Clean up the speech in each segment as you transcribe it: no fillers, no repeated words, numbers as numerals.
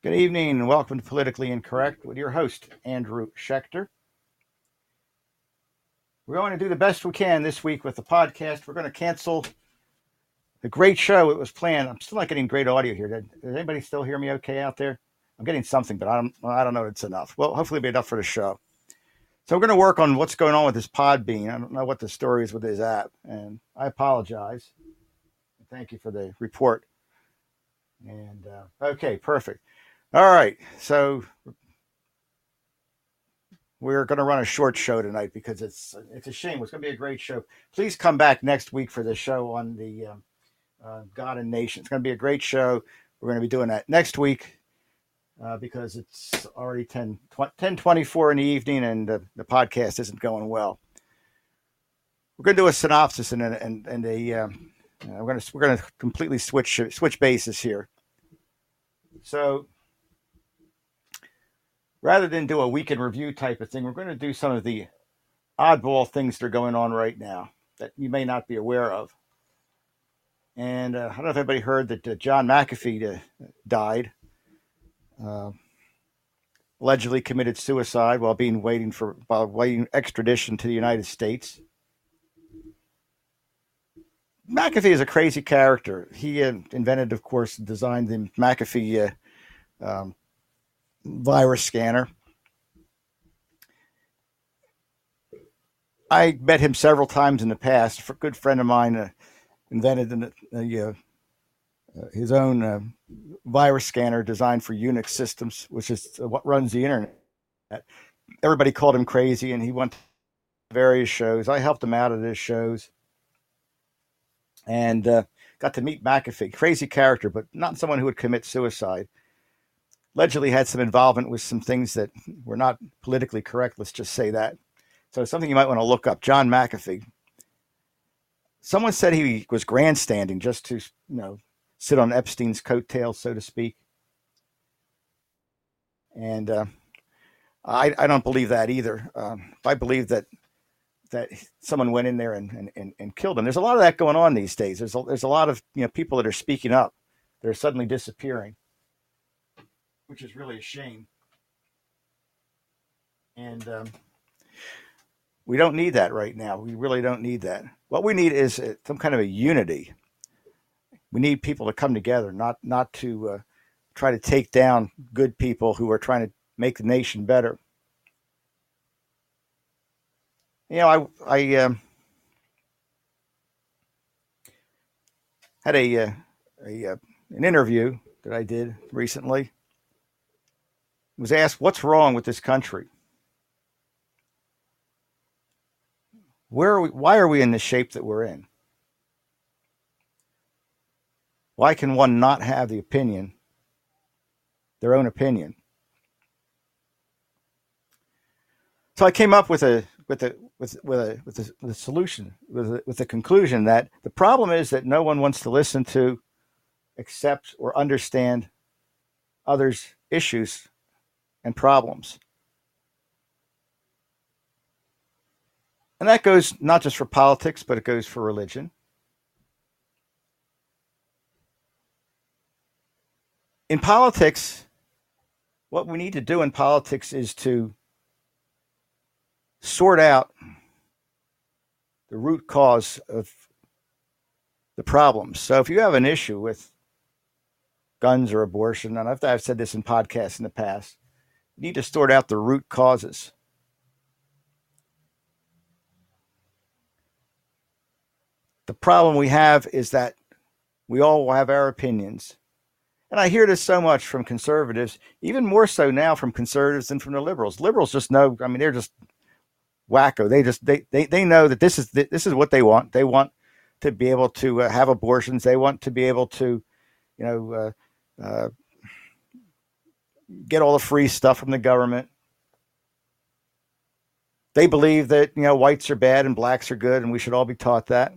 Good evening and welcome to Politically Incorrect with your host, Andrew Schechter. We're going to do the best we can this week with the podcast. We're going to cancel the great show it was planned. I'm still not getting great audio here. Does anybody still hear me okay out there? I'm getting something, but I don't know if it's enough. Well, hopefully it'll be enough for the show. So we're going to work on what's going on with this Podbean. I don't know what the story is with this app, and I apologize. Thank you for the report. And okay, perfect. All right, so we're going to run a short show tonight because it's a shame. It's going to be a great show. Please come back next week for the show on the God and Nation. It's going to be a great show. We're going to be doing that next week because it's already 10:24 in the evening and the podcast isn't going well. We're going to do a synopsis and we're going to completely switch bases here. So rather than do a weekend review type of thing, we're going to do some of the oddball things that are going on right now that you may not be aware of. And I don't know if everybody heard that John McAfee died, allegedly committed suicide while waiting extradition to the United States. McAfee is a crazy character. He invented, of course, designed the McAfee virus scanner. I met him several times in the past. A good friend of mine invented his own virus scanner designed for Unix systems, which is what runs the internet. Everybody called him crazy, and he went to various shows. I helped him out at his shows and got to meet McAfee. Crazy character, but not someone who would commit suicide. Allegedly had some involvement with some things that were not politically correct. Let's just say that. So it's something you might want to look up. John McAfee. Someone said he was grandstanding just to, sit on Epstein's coattails, so to speak. And I don't believe that either. I believe that someone went in there and killed him. There's a lot of that going on these days. There's a lot of people that are speaking up. They're suddenly disappearing, which is really a shame. And we don't need that right now. We really don't need that. What we need is some kind of a unity. We need people to come together, not to try to take down good people who are trying to make the nation better. I had an interview that I did recently. Was asked, what's wrong with this country? Why are we in the shape that we're in? Why can one not have their own opinion? So I came up with a solution, with the conclusion that the problem is that no one wants to listen to, accept, or understand others' issues and problems. And that goes not just for politics, but it goes for religion. In politics, what we need to do in politics is to sort out the root cause of the problems. So if you have an issue with guns or abortion, and I've said this in podcasts in the past, you need to sort out the root causes. The problem we have is that we all have our opinions. And I hear this so much from conservatives, even more so now from conservatives than from the liberals. Liberals just know, they're just wacko. They know that this is what they want. They want to be able to have abortions. They want to be able to, get all the free stuff from the government. They believe that, whites are bad and blacks are good, and we should all be taught that.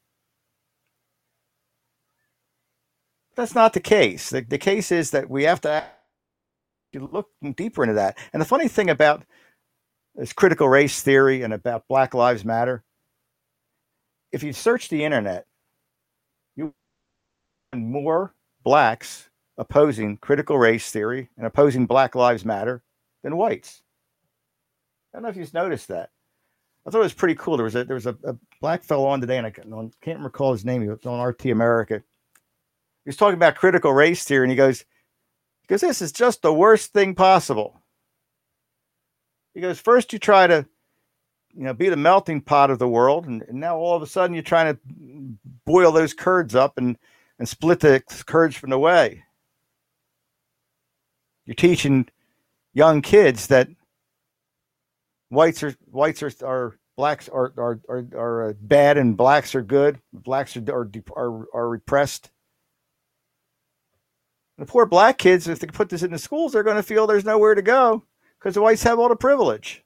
That's not the case. The case is that we have to look deeper into that. And the funny thing about this critical race theory and about Black Lives Matter, if you search the internet, you find more blacks opposing critical race theory and opposing Black Lives Matter than whites. I don't know if you've noticed that. I thought it was pretty cool. There was a black fellow on today, and I can't recall his name. He was on RT America. He was talking about critical race theory, and he goes, this is just the worst thing possible. He goes, first you try to, be the melting pot of the world, and now all of a sudden you're trying to boil those curds up and split the curds from the whey. You're teaching young kids that blacks are bad and blacks are good. Blacks are repressed. And the poor black kids, if they put this in the schools, they're going to feel there's nowhere to go because the whites have all the privilege.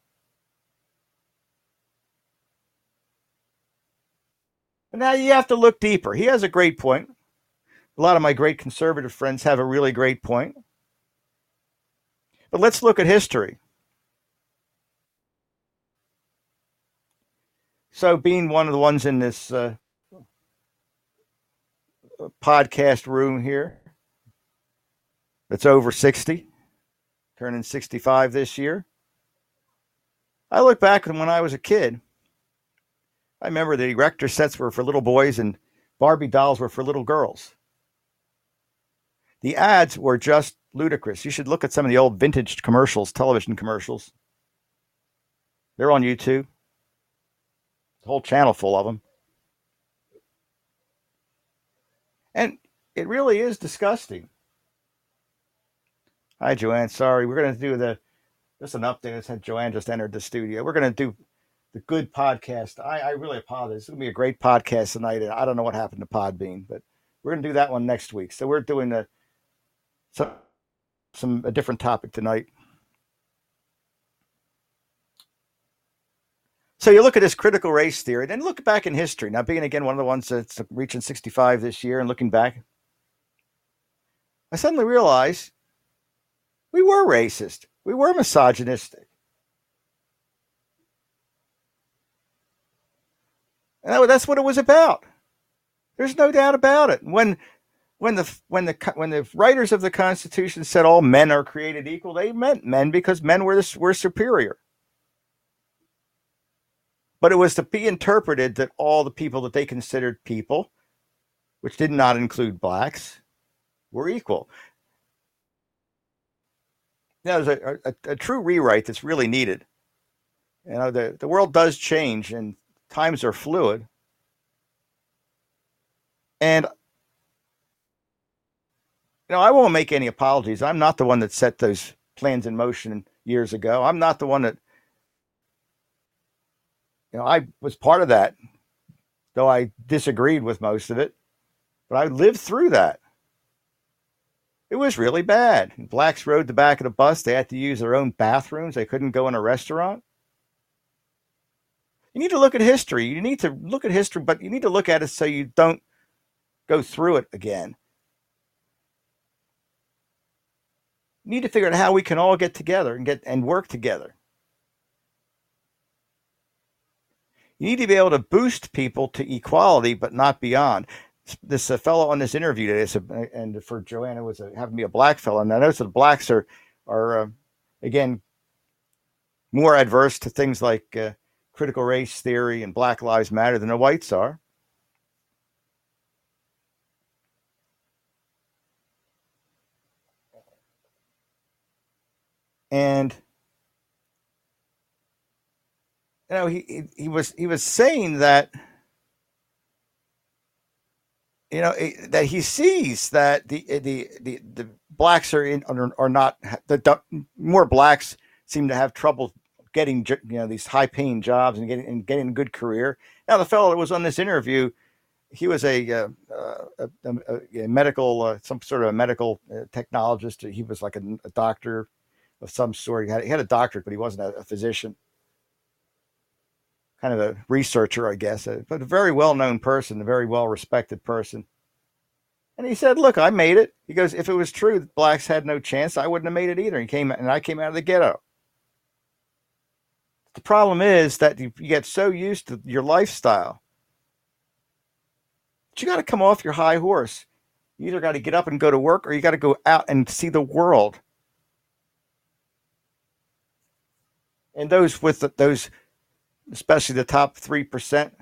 And now you have to look deeper. He has a great point. A lot of my great conservative friends have a really great point. But let's look at history. So being one of the ones in this podcast room here that's over 60, turning 65 this year, I look back when I was a kid. I remember the erector sets were for little boys and Barbie dolls were for little girls. The ads were just ludicrous. You should look at some of the old vintage commercials, television commercials. They're on YouTube. The whole channel full of them. And it really is disgusting. Hi, Joanne. Sorry. We're going to do just an update. I said Joanne just entered the studio. We're going to do the good podcast. I really apologize. It's going to be a great podcast tonight. And I don't know what happened to Podbean, but we're going to do that one next week. So we're doing a different topic tonight. So you look at this critical race theory, then look back in history. Now, being again one of the ones that's reaching 65 this year and looking back, I suddenly realized we were racist. We were misogynistic. And that's what it was about. There's no doubt about it. When the writers of the Constitution said all men are created equal, they meant men because men were superior. But it was to be interpreted that all the people that they considered people, which did not include blacks, were equal. Now, there's a true rewrite that's really needed. The world does change and times are fluid. And I won't make any apologies. I'm not the one that set those plans in motion years ago. I'm not the one that, I was part of that, though I disagreed with most of it. But I lived through that. It was really bad. Blacks rode the back of the bus. They had to use their own bathrooms. They couldn't go in a restaurant. You need to look at history. You need to look at history, but you need to look at it so you don't go through it again. You need to figure out how we can all get together and work together. You need to be able to boost people to equality, but not beyond. This fellow on this interview today, and for Joanna, it was having to be a black fellow. And I noticed that blacks are again, more adverse to things like critical race theory and Black Lives Matter than the whites are. And he was saying that that he sees that the blacks are not more blacks seem to have trouble getting these high paying jobs and getting a good career. Now the fellow that was on this interview, he was a medical some sort of a medical technologist. He was like a doctor of some sort. He had a doctorate, but he wasn't a physician. Kind of a researcher, I guess, but a very well-known person, a very well-respected person. And he said, look, I made it. He goes, if it was true that blacks had no chance, I wouldn't have made it either. I came out of the ghetto. The problem is that you get so used to your lifestyle. But you got to come off your high horse. You either got to get up and go to work, or you got to go out and see the world. And those, especially the top 3%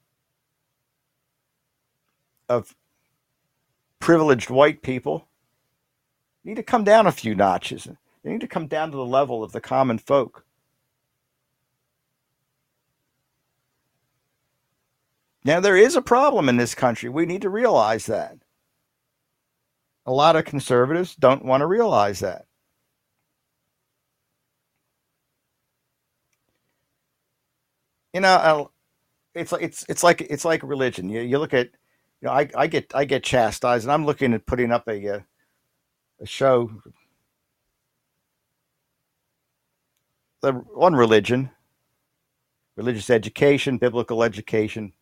of privileged white people, need to come down a few notches. They need to come down to the level of the common folk. Now, there is a problem in this country. We need to realize that. A lot of conservatives don't want to realize that. You know, it's like religion. You look at, I get chastised, and I'm looking at putting up a show on religion, religious education, biblical education.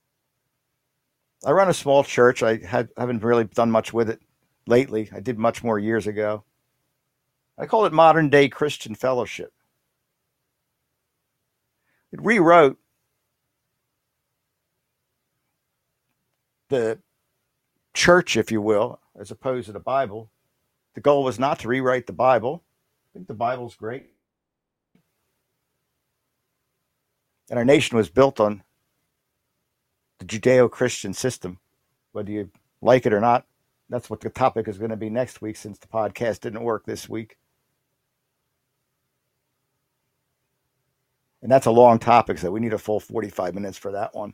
I run a small church. Haven't really done much with it lately. I did much more years ago. I call it Modern Day Christian Fellowship. It rewrote the church, if you will, as opposed to the Bible. The goal was not to rewrite the Bible. I think the Bible's great. And our nation was built on the Judeo-Christian system, whether you like it or not. That's what the topic is going to be next week, since the podcast didn't work this week. And that's a long topic, so we need a full 45 minutes for that one.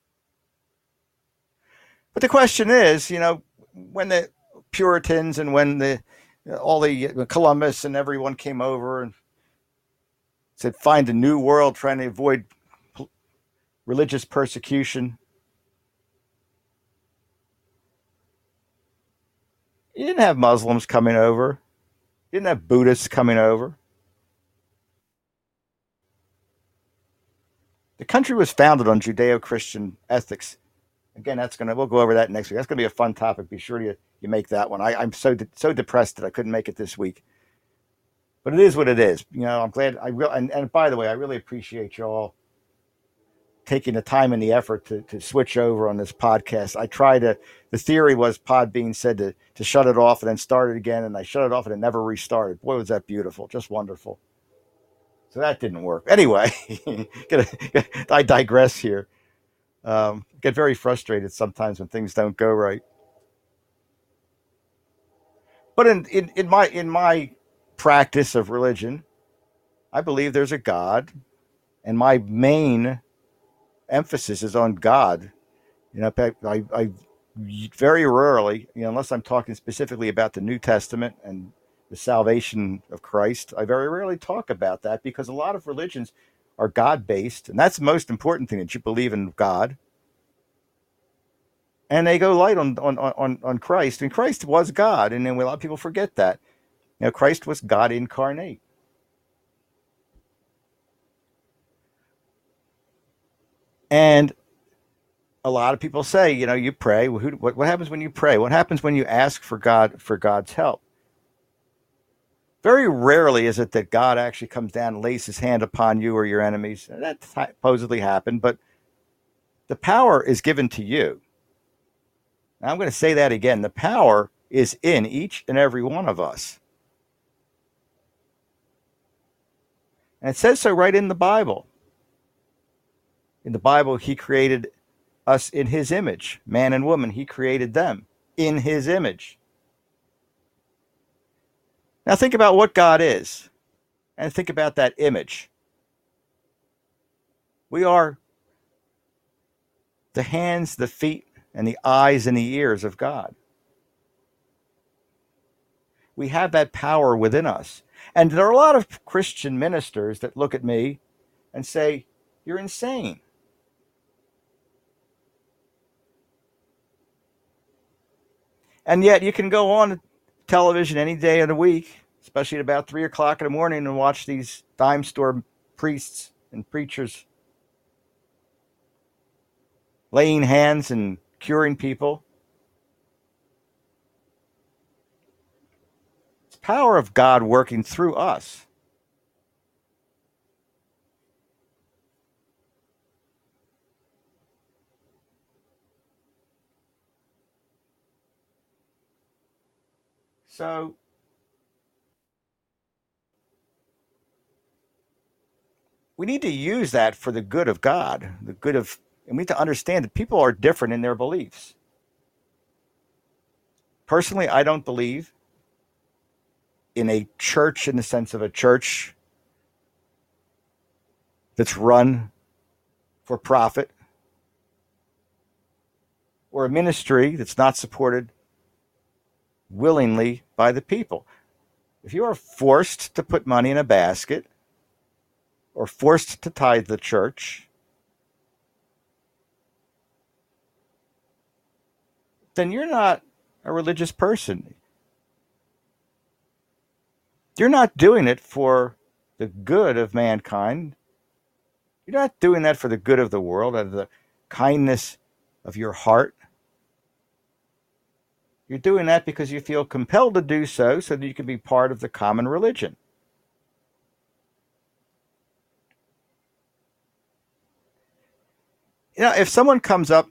But the question is, when the Puritans and when all the Columbus and everyone came over and said, find a new world, trying to avoid religious persecution, you didn't have Muslims coming over. You didn't have Buddhists coming over. The country was founded on Judeo-Christian ethics. Again, we'll go over that next week. That's going to be a fun topic. Be sure you make that one. I'm so depressed that I couldn't make it this week. But it is what it is. I'm glad and by the way, I really appreciate you all taking the time and the effort to switch over on this podcast. The theory was Podbean said to shut it off and then start it again, and I shut it off and it never restarted. Boy, was that beautiful. Just wonderful. So that didn't work. Anyway, I digress here. Get very frustrated sometimes when things don't go right. But in my practice of religion, I believe there's a God, and my main emphasis is on God. I very rarely, unless I'm talking specifically about the New Testament and the salvation of Christ, I very rarely talk about that, because a lot of religions are God-based, and that's the most important thing, that you believe in God. And they go light on Christ, and Christ was God, and then a lot of people forget that. Christ was God incarnate. And a lot of people say, you pray. What happens when you pray? What happens when you ask for God's help? Very rarely is it that God actually comes down and lays his hand upon you or your enemies. That supposedly happened, but the power is given to you. Now, I'm going to say that again. The power is in each and every one of us. And it says so right in the Bible. In the Bible, he created us in his image. Man and woman, he created them in his image. Now think about what God is, and think about that image. We are the hands, the feet, and the eyes and the ears of God. We have that power within us. And there are a lot of Christian ministers that look at me and say, you're insane. And yet you can go on television any day of the week, especially at about 3 o'clock in the morning, and watch these dime store priests and preachers laying hands and curing people. It's the power of God working through us. So we need to use that for the good of God, the good of, and we need to understand that people are different in their beliefs. Personally, I don't believe in a church in the sense of a church that's run for profit or a ministry that's not supported willingly by the people. If you are forced to put money in a basket or forced to tithe the church, then you're not a religious person. You're not doing it for the good of mankind. You're not doing that for the good of the world, of the kindness of your heart. You're doing that because you feel compelled to do so that you can be part of the common religion. You know, if someone comes up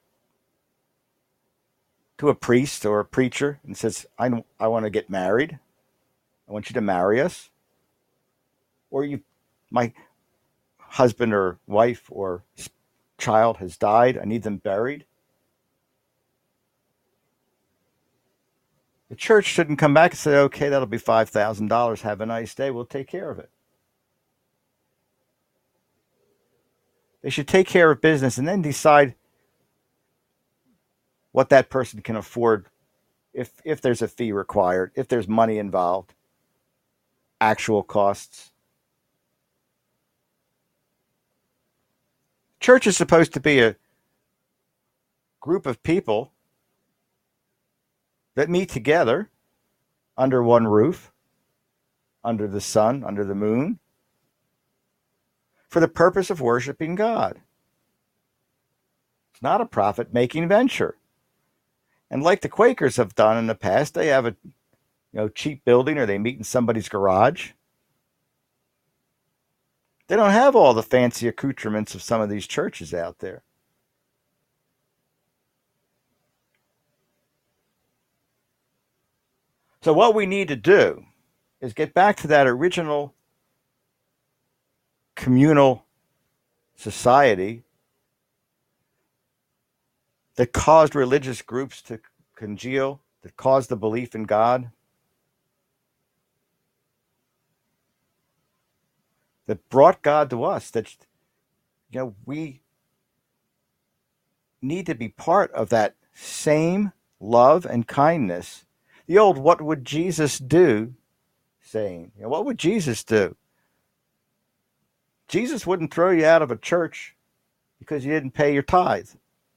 to a priest or a preacher and says, I want to get married, I want you to marry us, or my husband or wife or child has died, I need them buried, the church shouldn't come back and say, okay, that'll be $5,000. Have a nice day. We'll take care of it. They should take care of business and then decide what that person can afford if there's a fee required, if there's money involved, actual costs. Church is supposed to be a group of people that meet together under one roof, under the sun, under the moon, for the purpose of worshiping God. It's not a profit-making venture. And like the Quakers have done in the past, they have a cheap building or they meet in somebody's garage. They don't have all the fancy accoutrements of some of these churches out there. So what we need to do is get back to that original communal society that caused religious groups to congeal, that caused the belief in God, that brought God to us, that we need to be part of that same love and kindness. The old "what would Jesus do" saying. What would Jesus do? Jesus wouldn't throw you out of a church because you didn't pay your tithe.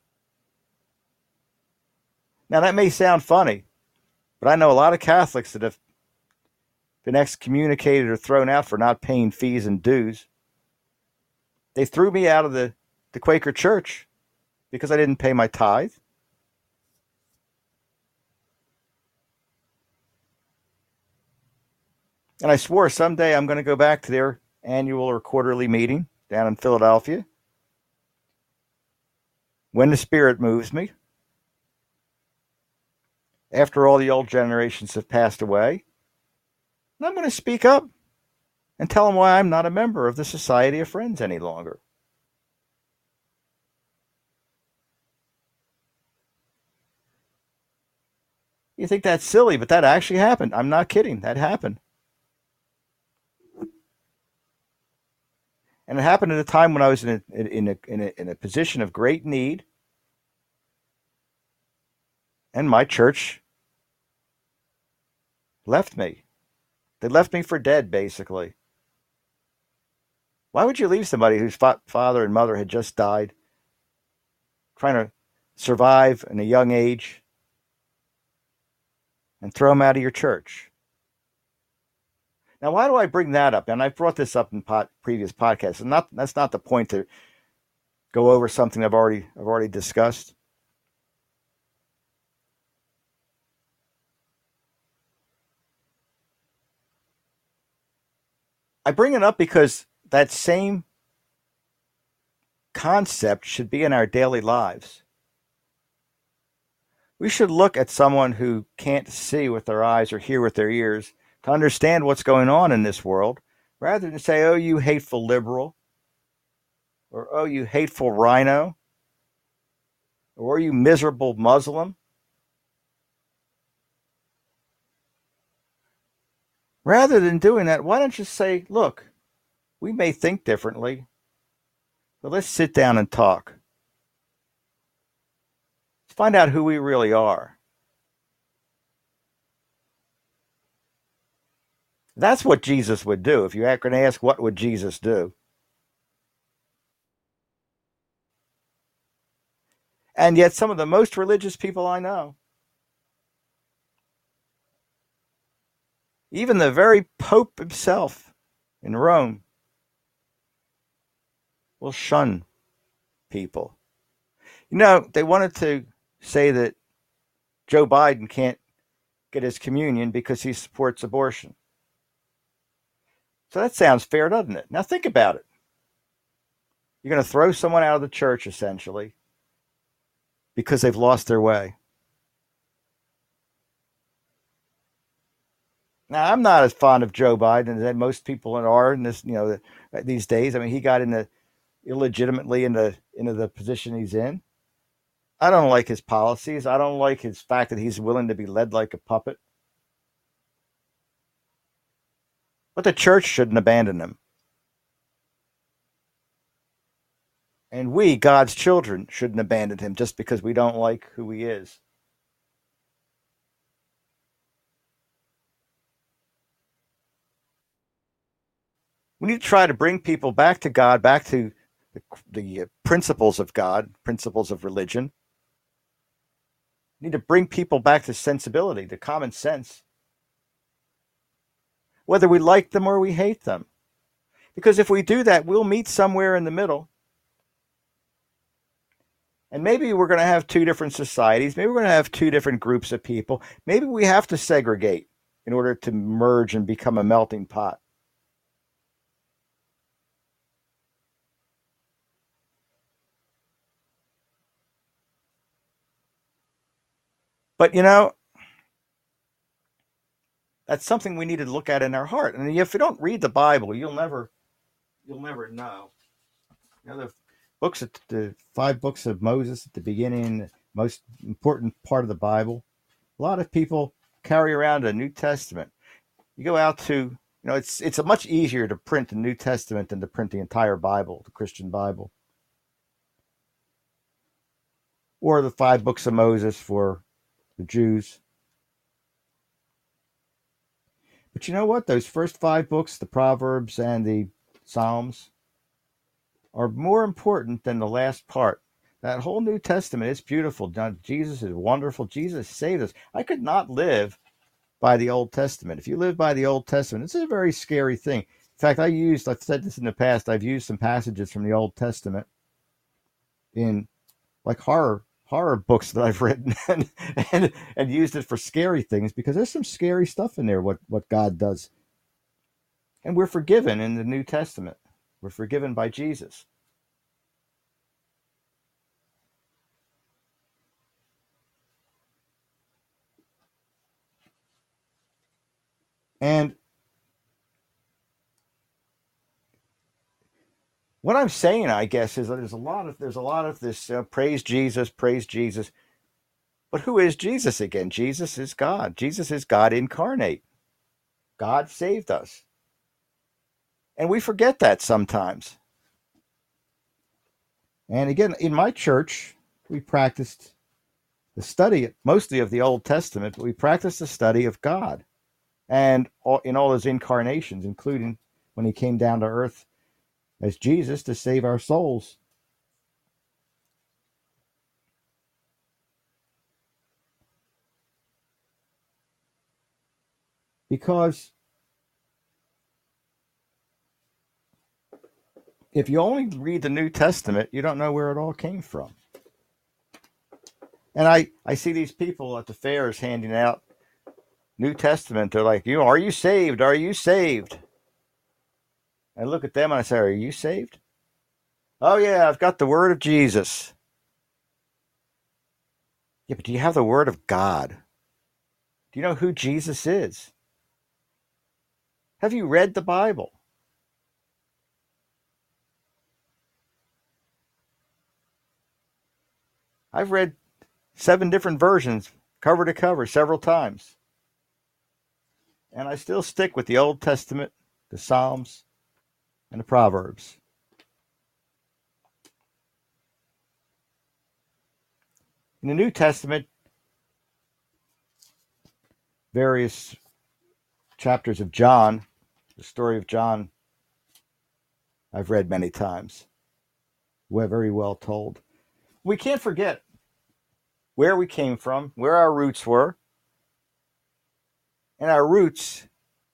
Now, that may sound funny, but I know a lot of Catholics that have been excommunicated or thrown out for not paying fees and dues. They threw me out of the Quaker church because I didn't pay my tithe. And I swore someday I'm going to go back to their annual or quarterly meeting down in Philadelphia when the Spirit moves me, after all the old generations have passed away. And I'm going to speak up and tell them why I'm not a member of the Society of Friends any longer. You think that's silly, but that actually happened. I'm not kidding. That happened. And it happened at a time when I was in a position of great need. And my church left me. They left me for dead, basically. Why would you leave somebody whose father and mother had just died, trying to survive in a young age, and throw them out of your church? Now, why do I bring that up? And I've brought this up in previous podcasts. And that's not the point to go over something I've already discussed. I bring it up because that same concept should be in our daily lives. We should look at someone who can't see with their eyes or hear with their ears to understand what's going on in this world, rather than say, oh, you hateful liberal, or oh, you hateful rhino, or you miserable Muslim. Rather than doing that, why don't you say, look, we may think differently, but let's sit down and talk. Let's find out who we really are. That's what Jesus would do. If you're going to ask, what would Jesus do? And yet, some of the most religious people I know, even the very Pope himself in Rome, will shun people. You know, they wanted to say that Joe Biden can't get his communion because he supports abortion. So that sounds fair, doesn't it? Now think about it. You're going to throw someone out of the church, essentially, because they've lost their way. Now, I'm not as fond of Joe Biden as most people are in this, these days. I mean, he got illegitimately into the position he's in. I don't like his policies. I don't like his fact that he's willing to be led like a puppet. But the church shouldn't abandon him. And we, God's children, shouldn't abandon him just because we don't like who he is. We need to try to bring people back to God, back to the principles of God, principles of religion. We need to bring people back to sensibility, to common sense, whether we like them or we hate them. Because if we do that, we'll meet somewhere in the middle. And maybe we're going to have two different societies. Maybe we're going to have two different groups of people. Maybe we have to segregate in order to merge and become a melting pot. But that's something we need to look at in our heart. And if you don't read the Bible, you'll never know. The 5 books of Moses at the beginning, the most important part of the Bible. A lot of people carry around a New Testament. You go out to, it's much easier to print the New Testament than to print the entire Bible, the Christian Bible. Or the 5 books of Moses for the Jews. But you know what? Those first 5 books, the Proverbs and the Psalms, are more important than the last part. That whole New Testament is beautiful. Jesus is wonderful. Jesus saved us. I could not live by the Old Testament. If you live by the Old Testament, it's a very scary thing. In fact, I've said this in the past, I've used some passages from the Old Testament in like horror books that I've written and used it for scary things, because there's some scary stuff in there, what God does. And we're forgiven in the New Testament. We're forgiven by Jesus. And what I'm saying, I guess, is that there's a lot of this praise Jesus. But who is Jesus again? Jesus is God. Jesus is God incarnate. God saved us. And we forget that sometimes. And again, in my church, we practiced the study, mostly of the Old Testament, but we practiced the study of God and in all his incarnations, including when he came down to earth as Jesus to save our souls. Because if you only read the New Testament, you don't know where it all came from. And I see these people at the fairs handing out New Testament. They're like, are you saved? Are you saved? I look at them and I say, are you saved? Oh, yeah, I've got the word of Jesus. Yeah, but do you have the Word of God? Do you know who Jesus is? Have you read the Bible? I've read 7 different versions, cover to cover, several times. And I still stick with the Old Testament, the Psalms, and the Proverbs. In the New Testament, various chapters of John, the story of John, I've read many times. We're very well told. We can't forget where we came from, where our roots were. And our roots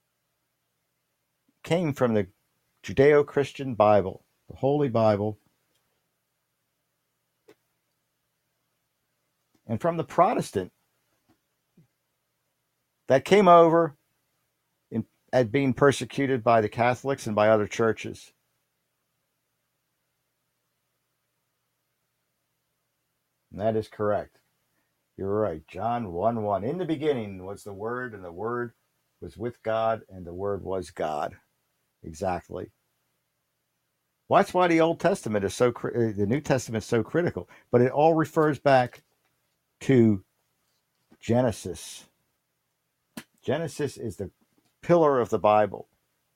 came from the Judeo Christian Bible, the Holy Bible, and from the Protestant that came over at being persecuted by the Catholics and by other churches. And that is correct. You're right. John 1:1. In the beginning was the Word, and the Word was with God, and the Word was God. Exactly. Well, that's why the Old Testament is the New Testament is so critical. But it all refers back to Genesis. Genesis is the pillar of the Bible.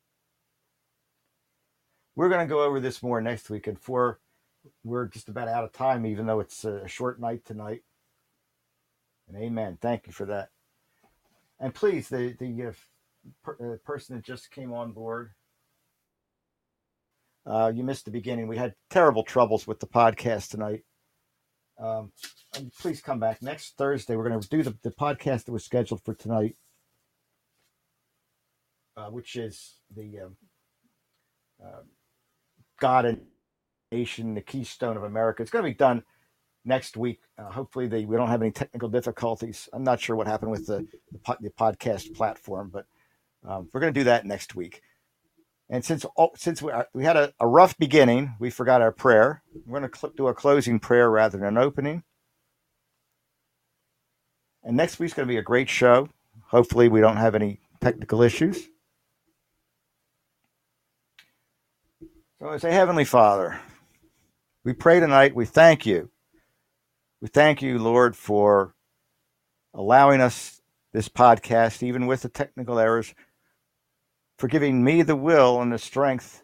We're going to go over this more next week, and we're just about out of time, even though it's a short night tonight. And amen. Thank you for that. And please, the person that just came on board, you missed the beginning. We had terrible troubles with the podcast tonight. Please come back next Thursday. We're going to do the podcast that was scheduled for tonight, which is the God and Nation, the Keystone of America. It's going to be done next week. Hopefully, we don't have any technical difficulties. I'm not sure what happened with the podcast platform, but we're going to do that next week. And since we had a rough beginning, we forgot our prayer. We're going to do a closing prayer rather than an opening. And next week's going to be a great show. Hopefully, we don't have any technical issues. So I say, Heavenly Father, we pray tonight. We thank you. We thank you, Lord, for allowing us this podcast, even with the technical errors, for giving me the will and the strength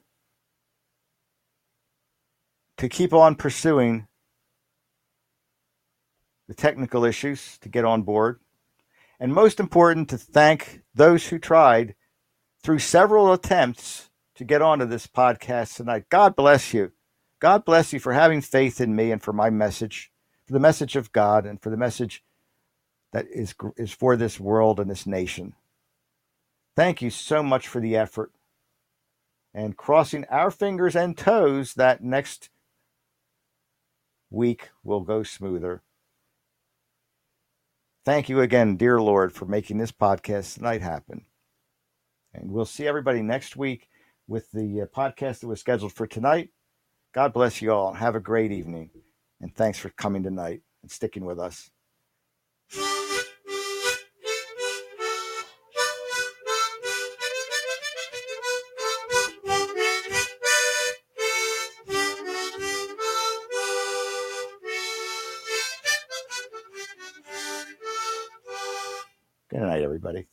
to keep on pursuing the technical issues, to get on board. And most important, to thank those who tried through several attempts to get onto this podcast tonight. God bless you. God bless you for having faith in me and for my message, for the message of God and for the message that is for this world and this nation. Thank you so much for the effort, and crossing our fingers and toes that next week will go smoother. Thank you again, dear Lord, for making this podcast tonight happen. And we'll see everybody next week with the podcast that was scheduled for tonight. God bless you all. Have a great evening. And thanks for coming tonight and sticking with us. Good night, everybody.